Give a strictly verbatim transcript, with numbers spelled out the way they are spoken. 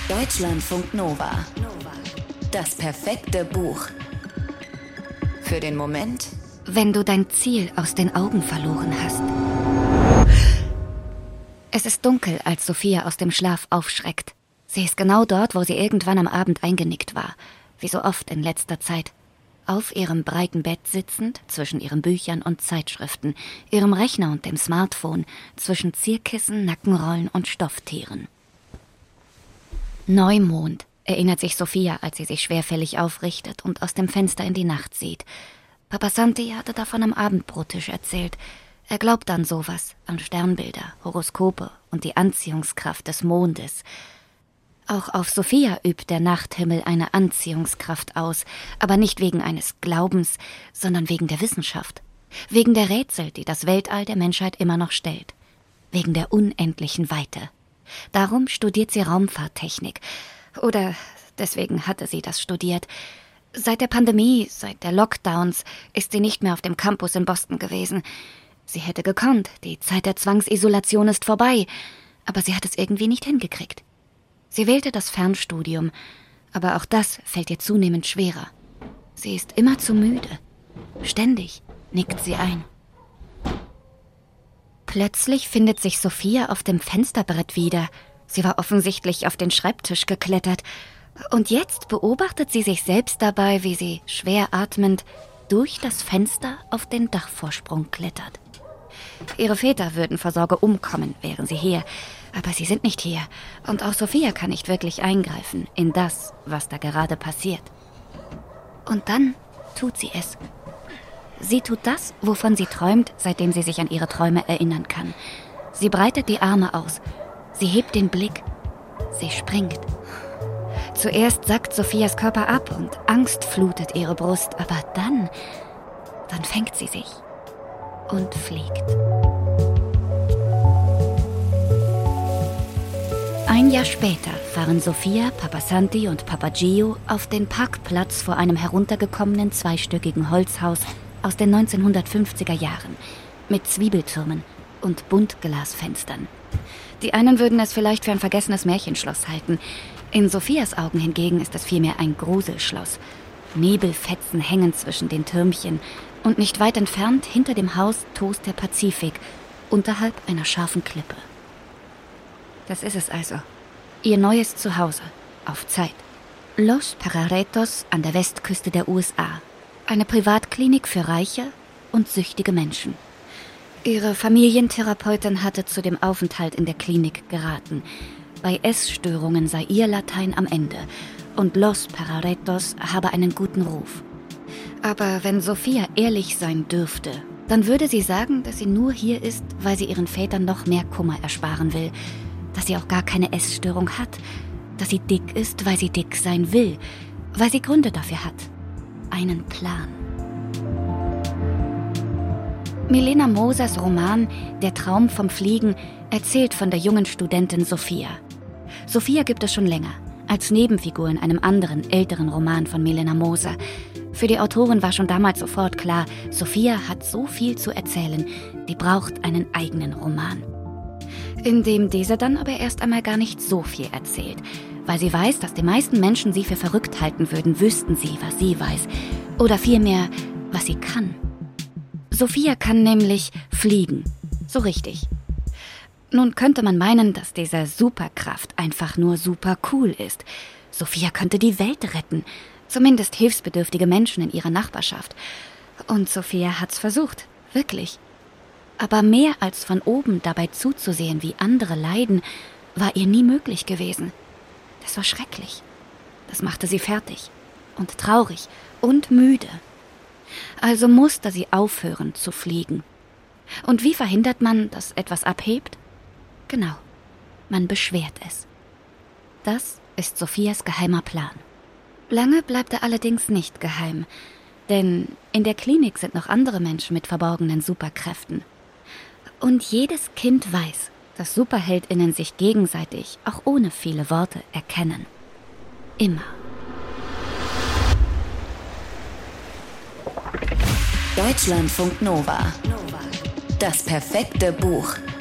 Deutschlandfunk Nova. Das perfekte Buch. Für den Moment, wenn du dein Ziel aus den Augen verloren hast. Es ist dunkel, als Sophia aus dem Schlaf aufschreckt. Sie ist genau dort, wo sie irgendwann am Abend eingenickt war, wie so oft in letzter Zeit. Auf ihrem breiten Bett sitzend, zwischen ihren Büchern und Zeitschriften, ihrem Rechner und dem Smartphone, zwischen Zierkissen, Nackenrollen und Stofftieren. Neumond, erinnert sich Sophia, als sie sich schwerfällig aufrichtet und aus dem Fenster in die Nacht sieht. Papa Santi hatte davon am Abendbrottisch erzählt. Er glaubt an sowas, an Sternbilder, Horoskope und die Anziehungskraft des Mondes. Auch auf Sophia übt der Nachthimmel eine Anziehungskraft aus, aber nicht wegen eines Glaubens, sondern wegen der Wissenschaft. Wegen der Rätsel, die das Weltall der Menschheit immer noch stellt. Wegen der unendlichen Weite. Darum studiert sie Raumfahrttechnik. Oder deswegen hatte sie das studiert. Seit der Pandemie, seit der Lockdowns, ist sie nicht mehr auf dem Campus in Boston gewesen. Sie hätte gekonnt, die Zeit der Zwangsisolation ist vorbei, aber sie hat es irgendwie nicht hingekriegt. Sie wählte das Fernstudium, aber auch das fällt ihr zunehmend schwerer. Sie ist immer zu müde. Ständig nickt sie ein. Plötzlich findet sich Sophia auf dem Fensterbrett wieder. Sie war offensichtlich auf den Schreibtisch geklettert. Und jetzt beobachtet sie sich selbst dabei, wie sie, schwer atmend, durch das Fenster auf den Dachvorsprung klettert. Ihre Väter würden vor Sorge umkommen, wären sie hier. Aber sie sind nicht hier. Und auch Sophia kann nicht wirklich eingreifen in das, was da gerade passiert. Und dann tut sie es. Sie tut das, wovon sie träumt, seitdem sie sich an ihre Träume erinnern kann. Sie breitet die Arme aus. Sie hebt den Blick. Sie springt. Zuerst sackt Sophias Körper ab und Angst flutet ihre Brust. Aber dann, dann fängt sie sich und fliegt. Ein Jahr später fahren Sophia, Papa Santi und Papa Gio auf den Parkplatz vor einem heruntergekommenen zweistöckigen Holzhaus aus den neunzehnhundertfünfziger Jahren mit Zwiebeltürmen und Buntglasfenstern. Die einen würden es vielleicht für ein vergessenes Märchenschloss halten. In Sophias Augen hingegen ist es vielmehr ein Gruselschloss. Nebelfetzen hängen zwischen den Türmchen und nicht weit entfernt hinter dem Haus tost der Pazifik, unterhalb einer scharfen Klippe. Das ist es also. Ihr neues Zuhause. Auf Zeit. Los Pararetos an der Westküste der U S A. Eine Privatklinik für reiche und süchtige Menschen. Ihre Familientherapeutin hatte zu dem Aufenthalt in der Klinik geraten. Bei Essstörungen sei ihr Latein am Ende und Los Pararetos habe einen guten Ruf. Aber wenn Sophia ehrlich sein dürfte, dann würde sie sagen, dass sie nur hier ist, weil sie ihren Vätern noch mehr Kummer ersparen will. Dass sie auch gar keine Essstörung hat, dass sie dick ist, weil sie dick sein will, weil sie Gründe dafür hat. Einen Plan. Milena Mosers Roman »Der Traum vom Fliegen« erzählt von der jungen Studentin Sophia. Sophia gibt es schon länger, als Nebenfigur in einem anderen, älteren Roman von Milena Moser. Für die Autorin war schon damals sofort klar, Sophia hat so viel zu erzählen, die braucht einen eigenen Roman. In dem dieser dann aber erst einmal gar nicht so viel erzählt. Weil sie weiß, dass die meisten Menschen sie für verrückt halten würden, wüssten sie, was sie weiß. Oder vielmehr, was sie kann. Sophia kann nämlich fliegen. So richtig. Nun könnte man meinen, dass diese Superkraft einfach nur super cool ist. Sophia könnte die Welt retten. Zumindest hilfsbedürftige Menschen in ihrer Nachbarschaft. Und Sophia hat's versucht. Wirklich. Aber mehr als von oben dabei zuzusehen, wie andere leiden, war ihr nie möglich gewesen. Das war schrecklich. Das machte sie fertig und traurig und müde. Also musste sie aufhören zu fliegen. Und wie verhindert man, dass etwas abhebt? Genau, man beschwert es. Das ist Sophias geheimer Plan. Lange bleibt er allerdings nicht geheim, denn in der Klinik sind noch andere Menschen mit verborgenen Superkräften. Und jedes Kind weiß, dass SuperheldInnen sich gegenseitig, auch ohne viele Worte, erkennen. Immer. Deutschlandfunk Nova. Das perfekte Buch.